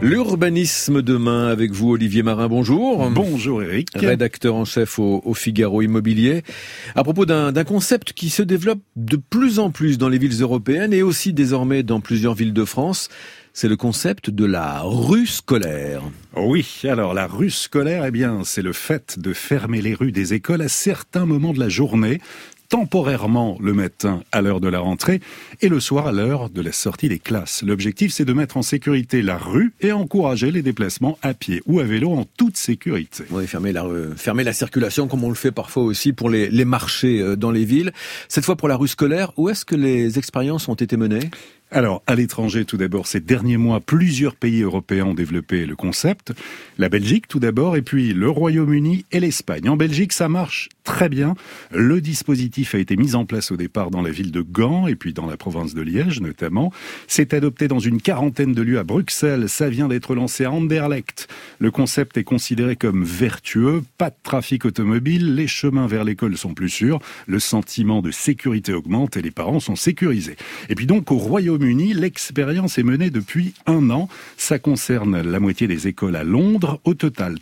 L'urbanisme demain avec vous, Olivier Marin, bonjour. Bonjour Eric. Rédacteur en chef au Figaro Immobilier. À propos d'un concept qui se développe de plus en plus dans les villes européennes et aussi désormais dans plusieurs villes de France. C'est le concept de la rue scolaire. Oui, alors la rue scolaire, c'est le fait de fermer les rues des écoles à certains moments de la journée, temporairement le matin à l'heure de la rentrée et le soir à l'heure de la sortie des classes. L'objectif, c'est de mettre en sécurité la rue et encourager les déplacements à pied ou à vélo en toute sécurité. Oui, fermer la circulation comme on le fait parfois aussi pour les marchés dans les villes. Cette fois pour la rue scolaire, où est-ce que les expériences ont été menées ? Alors, à l'étranger, tout d'abord, ces derniers mois, plusieurs pays européens ont développé le concept. La Belgique, tout d'abord, et puis le Royaume-Uni et l'Espagne. En Belgique, ça marche très bien. Le dispositif a été mis en place au départ dans la ville de Gand et puis dans la province de Liège, notamment. C'est adopté dans une quarantaine de lieux à Bruxelles. Ça vient d'être lancé à Anderlecht. Le concept est considéré comme vertueux. Pas de trafic automobile. Les chemins vers l'école sont plus sûrs. Le sentiment de sécurité augmente et les parents sont sécurisés. Et puis donc, au Royaume-Uni, l'expérience est menée depuis 1 an. Ça concerne la moitié des écoles à Londres. Au total,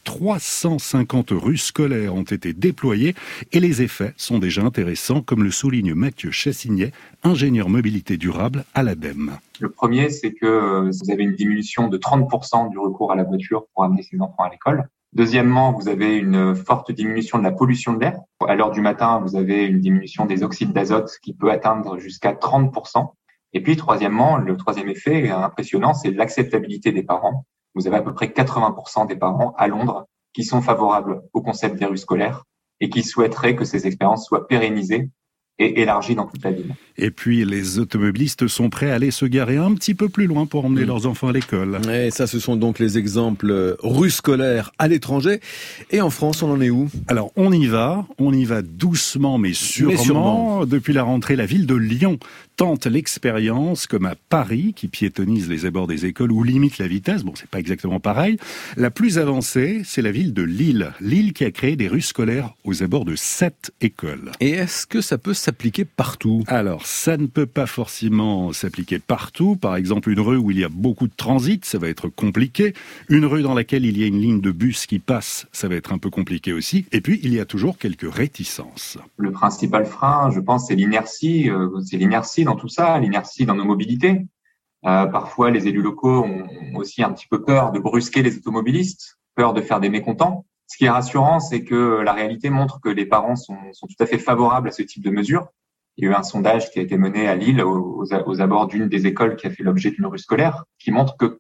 350 rues scolaires ont été déployées et les effets sont déjà intéressants, comme le souligne Mathieu Chassignet, ingénieur mobilité durable à l'ADEME. Le premier, c'est que vous avez une diminution de 30% du recours à la voiture pour amener ses enfants à l'école. Deuxièmement, vous avez une forte diminution de la pollution de l'air. À l'heure du matin, vous avez une diminution des oxydes d'azote qui peut atteindre jusqu'à 30%. Et puis, troisièmement, le troisième effet impressionnant, c'est l'acceptabilité des parents. Vous avez à peu près 80% des parents à Londres qui sont favorables au concept des rues scolaires et qui souhaiteraient que ces expériences soient pérennisées et élargies dans toute la ville. Et puis, les automobilistes sont prêts à aller se garer un petit peu plus loin pour emmener leurs enfants à l'école. Et ça, ce sont donc les exemples rues scolaires à l'étranger. Et en France, on en est où ? Alors, on y va doucement mais sûrement. Depuis la rentrée, la ville de Lyon tente l'expérience, comme à Paris, qui piétonise les abords des écoles ou limite la vitesse. Bon, c'est pas exactement pareil. La plus avancée, c'est la ville de Lille. Lille qui a créé des rues scolaires aux abords de 7 écoles. Et est-ce que ça peut s'appliquer partout ? Alors, ça ne peut pas forcément s'appliquer partout. Par exemple, une rue où il y a beaucoup de transit, ça va être compliqué. Une rue dans laquelle il y a une ligne de bus qui passe, ça va être un peu compliqué aussi. Et puis, il y a toujours quelques réticences. Le principal frein, je pense, c'est l'inertie. Dans tout ça, l'inertie dans nos mobilités. Parfois, les élus locaux ont aussi un petit peu peur de brusquer les automobilistes, peur de faire des mécontents. Ce qui est rassurant, c'est que la réalité montre que les parents sont tout à fait favorables à ce type de mesures. Il y a eu un sondage qui a été mené à Lille aux abords d'une des écoles qui a fait l'objet d'une rue scolaire, qui montre que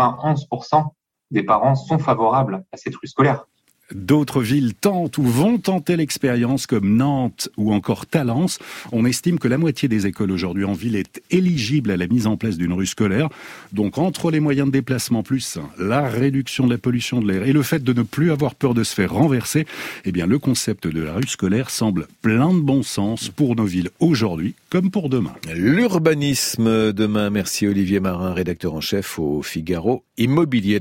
91% des parents sont favorables à cette rue scolaire. D'autres villes tentent ou vont tenter l'expérience comme Nantes ou encore Talence. On estime que la moitié des écoles aujourd'hui en ville est éligible à la mise en place d'une rue scolaire. Donc entre les moyens de déplacement plus la réduction de la pollution de l'air et le fait de ne plus avoir peur de se faire renverser, le concept de la rue scolaire semble plein de bon sens pour nos villes aujourd'hui comme pour demain. L'urbanisme demain. Merci Olivier Marin, rédacteur en chef au Figaro Immobilier.